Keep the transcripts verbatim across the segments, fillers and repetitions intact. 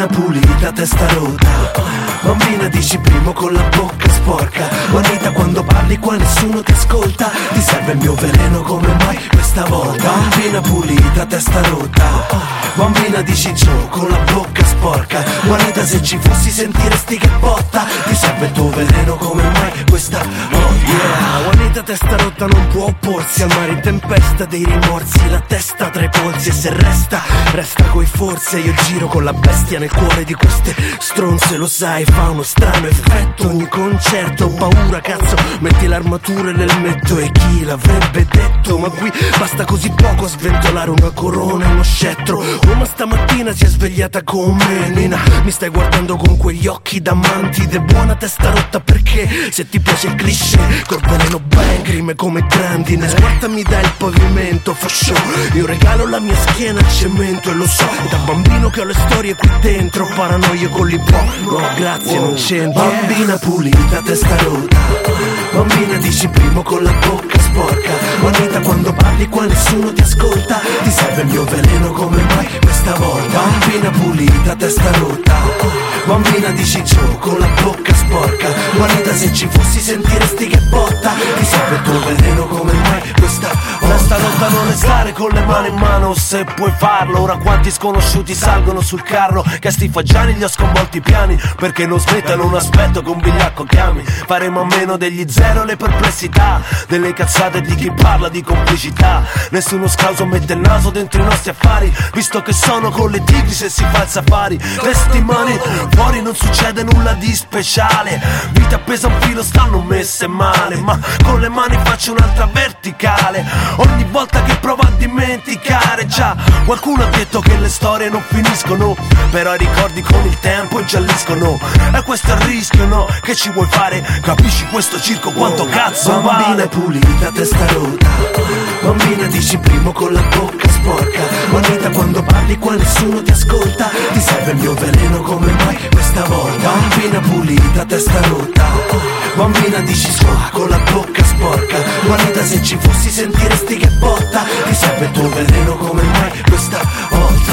Bambina pulita, testa rotta. Bambina dici primo con la bocca sporca. Juanita quando parli qua nessuno ti ascolta. Ti serve il mio veleno come mai questa volta? Bambina pulita, testa rotta. Bambina dici Gio con la bocca sporca. Juanita se ci fossi sentiresti che botta. Ti serve il tuo veleno come mai questa volta? Yeah. Juanita testa rotta non può opporsi al mare in tempesta dei rimorsi. La testa tra i polsi e se resta, resta coi forse. Io giro con la bestia nel cuore di queste stronze. Lo sai, fa uno strano effetto ogni concerto. Ho paura cazzo, metti l'armatura e l'elmetto. E chi l'avrebbe detto? Ma qui basta così poco a sventolare una corona e uno scettro. Oh ma stamattina si è svegliata con me Nina. Mi stai guardando con quegli occhi da mantide. Buona testa rotta perché se ti piace il cliché col veleno ben grime come grandine. Sguardami dal pavimento for show. Io regalo la mia schiena al cemento. E lo so, da bambino che ho le storie qui dentro. Paranoie con l'ippo, no grazie non c'entro. Bambina pulita, testa rotta. Bambina dici primo con la bocca sporca. Juanita quando parli qua nessuno ti ascolta. Ti serve il mio veleno come mai questa volta? Bambina pulita, testa rotta. Bambina dici Gio con la bocca sporca. Juanita se ci fossi sentiresti che botta. Ti serve il tuo veleno come mai questa volta? Testa rotta non è stare con le mani in mano. Se puoi farlo, ora quanti sconosciuti salgono sul carro. Che a sti fagiani gli ho sconvolti i piani. Perché non smettano un aspetto che un bigliacco chiami. Faremo a meno degli zero le perplessità. Delle cazzate di chi parla di complicità. Nessuno scauso mette il naso dentro i nostri affari. Visto che sono con le tigri se si fa il safari. Resti mani fuori non succede nulla di speciale. Vita appesa a un filo stanno messe male. Ma con le mani faccio un'altra verticale. Ogni volta che provo a dimenticare. Già qualcuno ha detto che le storie non finiscono. Però i ricordi con il tempo gialliscono. E questo è il rischio no? Che ci vuoi fare? Capisci questo circo quanto oh, cazzo vale? Bambina pulita, testa rotta. Bambina dici primo con la bocca sporca. Juanita quando parli qua nessuno ti ascolta. Ti serve il mio veleno come mai questa volta? Bambina pulita, testa rotta. Bambina dici sua con la bocca sporca. Juanita se ci fossi sentiresti che botta. Ti serve il tuo veleno come mai questa volta?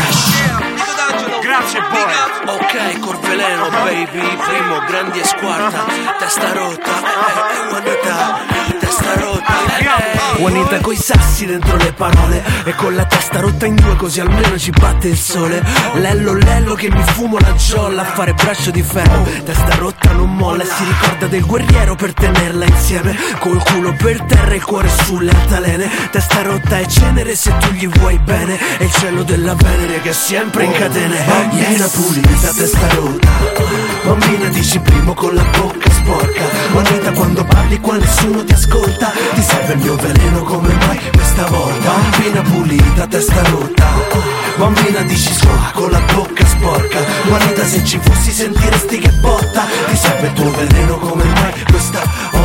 Grazie poi. Ok, Corveleno baby. Primo, grandi e squarta. Testa rotta, eh, Juanita, testa rotta, eh. Juanita coi sassi dentro le parole. E con la testa rotta in due così almeno ci batte il sole. Lello lello che mi fumo la giolla a fare braccio di ferro. Testa rotta non molla e si ricorda del guerriero per tenerla insieme. Col culo per terra e il cuore sulle altalene. Testa rotta è cenere se tu gli vuoi bene. E il cielo della Venere che è sempre in catene. Bambina yes. Pulita, testa rotta. Bambina dici primo con la bocca sporca. Juanita quando parli qua nessuno ti ascolta. Ti serve il mio veleno come mai questa volta? Bambina pulita, testa rotta. Bambina dici sua con la bocca sporca. Juanita se ci fossi sentiresti che botta. Ti serve il tuo veleno come mai questa volta?